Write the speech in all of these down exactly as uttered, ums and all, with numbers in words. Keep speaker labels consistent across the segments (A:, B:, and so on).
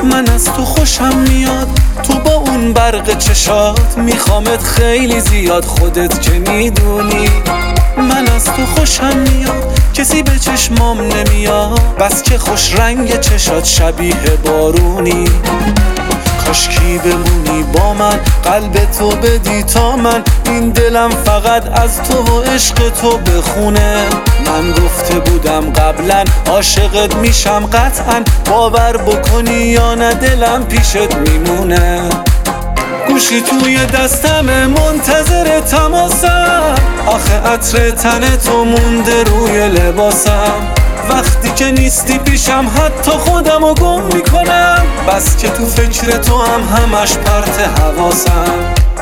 A: من از تو خوشم میاد، تو با اون برق چشات میخوامت خیلی زیاد، خودت که میدونی. من از تو خوشم میاد، کسی به چشمام نمیاد، بس که خوش رنگ چشات شبیه بارونی. کاشکی بمونی با من، قلب تو بدی تا من، این دلم فقط از تو و عشق تو بخونه. من گفته بودم قبلا عاشقت میشم قطعا، باور بکنی یا نه دلم پیشت میمونه. گوشی توی دستم منتظر تماسم، آخه عطر تن تو مونده روی لباسم. وقتی که نیستی پیشم حتی خودمو گم میکنم، بس که تو فکر تو هم همش پرت حواسم.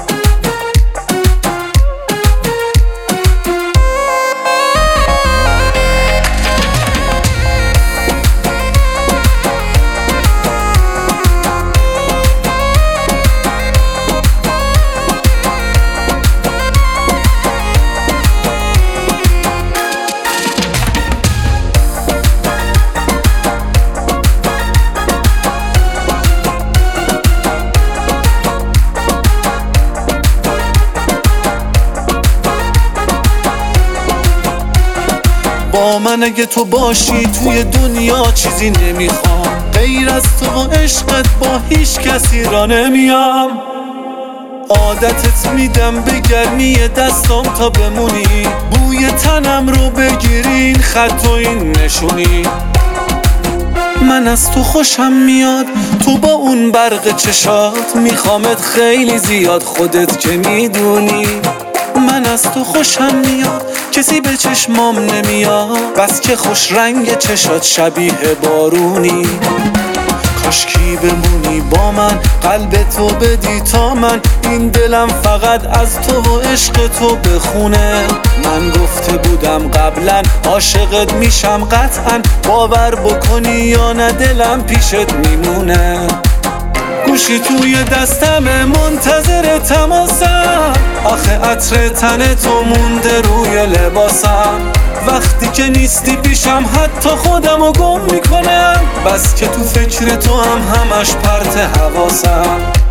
A: با من اگه تو باشی توی دنیا چیزی نمیخوام، غیر از تو و عشقت با هیچ کسی را نمیام. عادتت میدم به گرمی دستام تا بمونی، بوی تنم رو بگیری این خط و این نشونی. من از تو خوشم میاد، تو با اون برق چشات میخوامت خیلی زیاد، خودت که میدونی. من از تو خوشم میاد، کسی به چشمام نمیاد، بس که خوش رنگ چشات شبیه بارونی. کاشکی بمونی با من، قلب تو بدی تا من، این دلم فقط از تو و عشق تو بخونه. من گفته بودم قبلا عاشقت میشم قطعا، باور بکنی یا نه دلم پیشت میمونه. گوشی توی دستم منتظر تماسم، آخه عطر تن تو مونده روی لباسم. وقتی که نیستی پیشم حتی خودمو گم میکنم، بس که تو فکر تو هم همش پرت حواسم.